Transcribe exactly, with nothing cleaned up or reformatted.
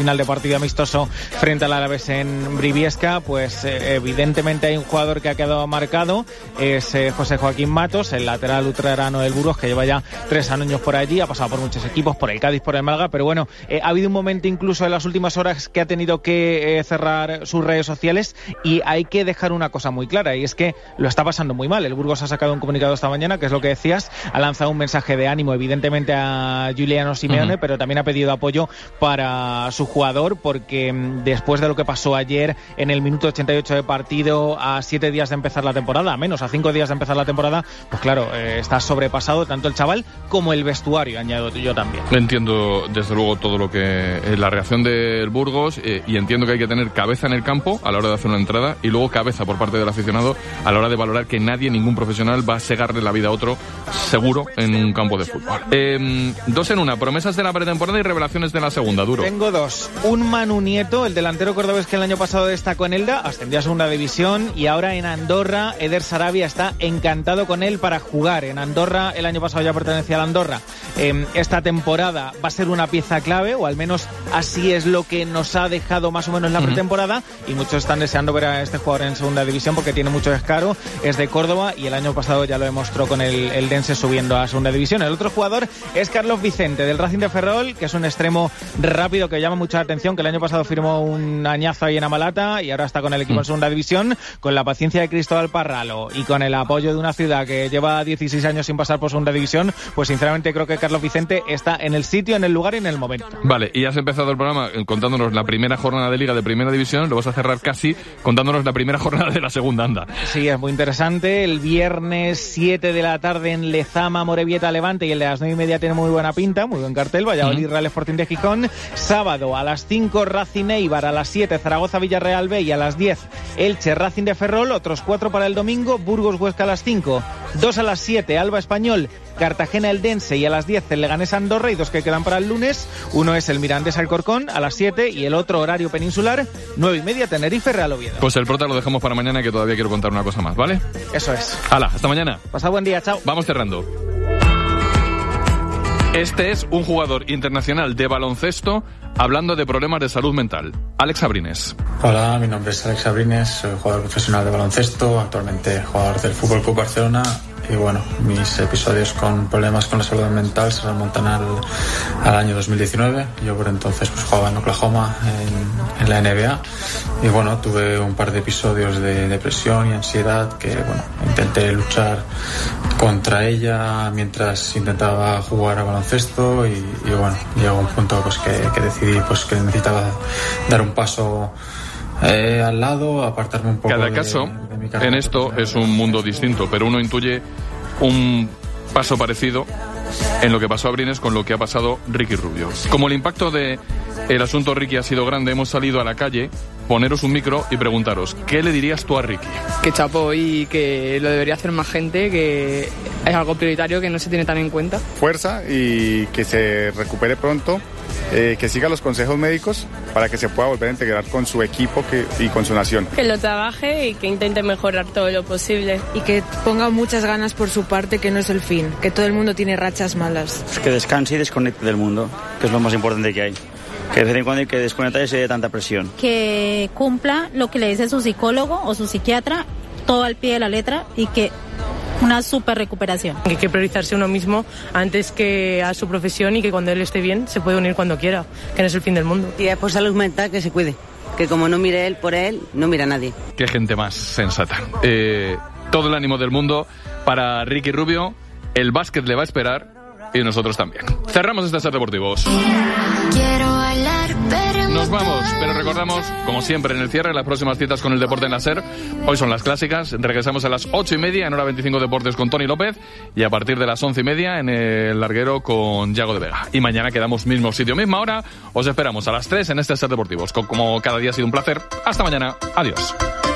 final de partido amistoso frente al Alavés en Briviesca, pues eh, evidentemente hay un jugador que ha quedado marcado, es eh, José Joaquín Matos, el lateral utrerano del Burgos, que lleva ya tres años por allí, ha pasado por muchos equipos, por el Cádiz, por el Málaga, pero bueno, eh, ha habido un momento incluso en las últimas horas que ha tenido que eh, cerrar sus redes sociales, y hay que dejar una cosa muy clara, y es que lo está pasando muy mal. El Burgos ha sacado un comunicado esta mañana, que es lo que decías, ha lanzado un mensaje de ánimo evidentemente a Giuliano Simeone, uh-huh. pero también ha pedido apoyo para su jugador, porque después de lo que pasó ayer en el minuto ochenta y ocho de partido, a siete días de empezar la temporada, a menos a cinco días de empezar la temporada, pues claro, eh, está sobrepasado tanto el chaval como el vestuario, añado yo también. Entiendo desde luego todo lo que es la reacción del Burgos, eh, y entiendo que hay que tener cabeza en el campo a la hora de hacer una entrada, y luego cabeza por parte del aficionado a la hora de valorar que nadie, ningún profesional va a segarle la vida a otro seguro en un campo de fútbol. Eh, dos en una, promesas de la pretemporada y revelaciones de la segunda, Duro. Tengo dos. Un Manu Nieto, el delantero cordobés que el año pasado destacó en Elda, ascendió a segunda división, y ahora en Andorra Eder Sarabia está encantado con él para jugar. En Andorra, el año pasado ya pertenecía a la Andorra. Eh, esta temporada va a ser una pieza clave, o al menos así es lo que nos ha dejado más o menos la pretemporada, uh-huh. y muchos están deseando ver a este jugador en segunda división porque tiene mucho descaro, es de Córdoba y el año pasado ya lo demostró con el, el Dense subiendo a segunda división. El otro jugador es Carlos Vicente del Racing de Ferrol, que es un extremo rápido que llama mucha atención, que el año pasado firmó un añazo ahí en Amalata y ahora está con el equipo uh-huh. en segunda división, con la paciencia de Cristóbal Parralo y con el apoyo de una ciudad que lleva dieciséis años sin pasar por segunda división, pues sinceramente creo que Carlos Vicente está en el sitio, en el lugar y en el momento. Vale, y has empezado el programa contándonos la primera jornada de Liga de Primera División, lo vas a cerrar casi contándonos la primera jornada de la segunda, anda. Sí, es muy interesante. El viernes siete de la tarde en Lezama, Morevieta, Levante, y el de las nueve y media tiene muy buena pinta, muy buen cartel, Valladolid, uh-huh. Real Sporting de Gijón. Sábado a las cinco Racing Eibar, a las siete Zaragoza Villarreal B y a las diez Elche Racing de Ferrol. Otros cuatro para el domingo, Burgos Huesca a las cinco, dos a las siete Alba Español, Cartagena Eldense, y a las diez el Leganés Andorra, y dos que quedan para el lunes. Uno es el Mirandés Alcorcón a las siete y el otro horario peninsular, nueve y media Tenerife Real Oviedo. Pues el prota lo dejamos para mañana, que todavía quiero contar una cosa más, ¿vale? Eso es. Hala, hasta mañana. Pasa buen día, chao. Vamos cerrando. Este es un jugador internacional de baloncesto hablando de problemas de salud mental. Alex Abrines. Hola, mi nombre es Alex Abrines, soy jugador profesional de baloncesto, actualmente jugador del Fútbol Club Barcelona. Y bueno, mis episodios con problemas con la salud mental se remontan al, al año dos mil diecinueve. Yo por entonces pues jugaba en Oklahoma, en, en la N B A. Y bueno, tuve un par de episodios de depresión y ansiedad que bueno, intenté luchar contra ella mientras intentaba jugar a baloncesto. Y, y bueno, llegó un punto pues que, que decidí pues que necesitaba dar un paso Eh, al lado, apartarme un poco. Cada caso de, de mi carrera en esto es un mundo distinto, pero uno intuye un paso parecido en lo que pasó a Abrines con lo que ha pasado Ricky Rubio. Como el impacto de el asunto Ricky ha sido grande, hemos salido a la calle, poneros un micro y preguntaros, ¿qué le dirías tú a Ricky? Que chapó y que lo debería hacer más gente, que es algo prioritario que no se tiene tan en cuenta. Fuerza y que se recupere pronto, eh, que siga los consejos médicos para que se pueda volver a integrar con su equipo que, y con su nación. Que lo trabaje y que intente mejorar todo lo posible. Y que ponga muchas ganas por su parte, que no es el fin, que todo el mundo tiene rachas malas. Pues que descanse y desconecte del mundo, que es lo más importante que hay. Que de vez en cuando hay que desconectarse de tanta presión. Que cumpla lo que le dice su psicólogo o su psiquiatra, todo al pie de la letra, y que una super recuperación. Hay que priorizarse uno mismo antes que a su profesión, y que cuando él esté bien se puede unir cuando quiera, que no es el fin del mundo. Y por salud mental que se cuide, que como no mire él por él, no mira a nadie. Qué gente más sensata. Eh, todo el ánimo del mundo para Ricky Rubio, el básquet le va a esperar y nosotros también. Cerramos este Ser Deportivos. Nos vamos, pero recordamos, como siempre en el cierre, las próximas citas con el deporte en la SER. Hoy son las clásicas, regresamos a las ocho y media en Hora veinticinco Deportes con Tony López, y a partir de las once y media en el larguero con Yago de Vega. Y mañana quedamos mismo sitio, misma hora. Os esperamos a las tres en este Ser Deportivos. Como cada día ha sido un placer. Hasta mañana. Adiós.